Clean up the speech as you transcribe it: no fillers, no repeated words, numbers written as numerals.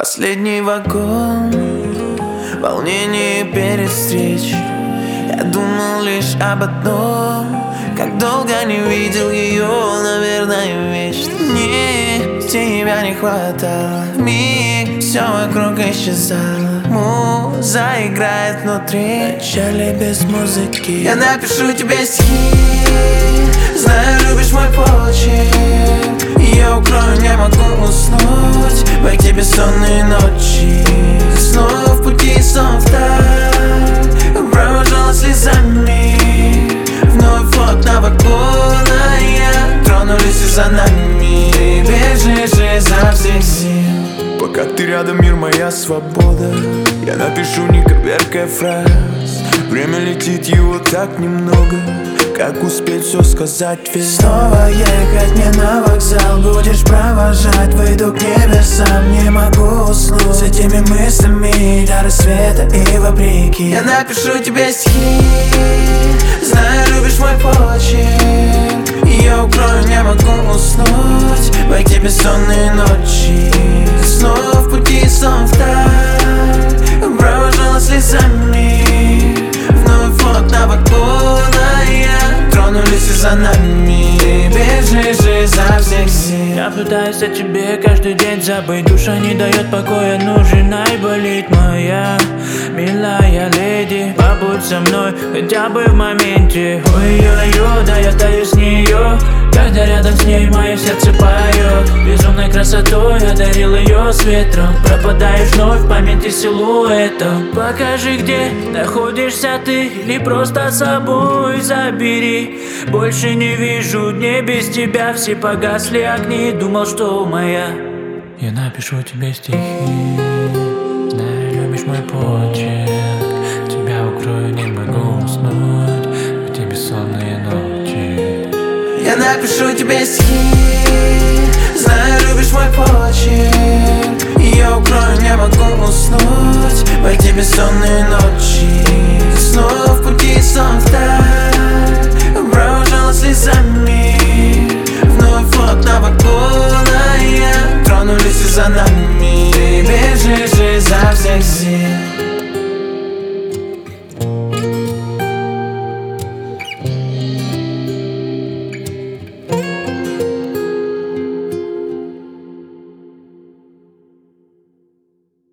Последний вагон, волнение перед встречей. Я думал лишь об одном: как долго не видел ее, наверное, вечно. Мне тебя не хватало, вмиг все вокруг исчезало. Муза играет внутри, печали без музыки. Я напишу тебе стихи, знаю, любишь мой почерк. Я укрою, не могу уснуть в эти бессонные ночи. Снова в пути, сон вдаль, провожала слезами. Вновь окна вагона я тронулись и за нами. Ты бежишь изо всех сил. Пока ты рядом, мир моя свобода. Я напишу, не коверкая фраз. Время летит, его так немного. Как успеть все сказать весь? Снова ехать мне на вокзал, будешь провожать, выйду к небесам. Не могу уснуть с этими мыслями до рассвета и вопреки. Я напишу тебе стихи, знаю, любишь мой почерк. Я укрою, не могу уснуть в эти бессонные ночи. Снова в пути, сон вдаль, провожала слезами. Вновь окна вагона я тронулись и за нами. Бежишь изо всех сил. Я пытаюсь о тебе каждый день забыть. Душа не дает покоя, нужна и болит моя милая леди. Побудь со мной хотя бы в моменте. Ой-ой-ой, да я остаюсь с нее. Когда рядом с ней мое сердце поет. Безумной красотой одарил ее с ветром. Пропадаешь вновь в памяти силуэтом. Покажи, где находишься ты, или просто с собой забери. Больше не вижу дней без тебя, все погасли огни. Думал, что моя. Я напишу тебе стихи, знаю, любишь мой почерк. Тебя укрою, не могу уснуть в эти бессонные ночи. Я напишу тебе стихи, знаю, любишь мой почерк. Я укрою, не могу уснуть в эти бессонные ночи. Снова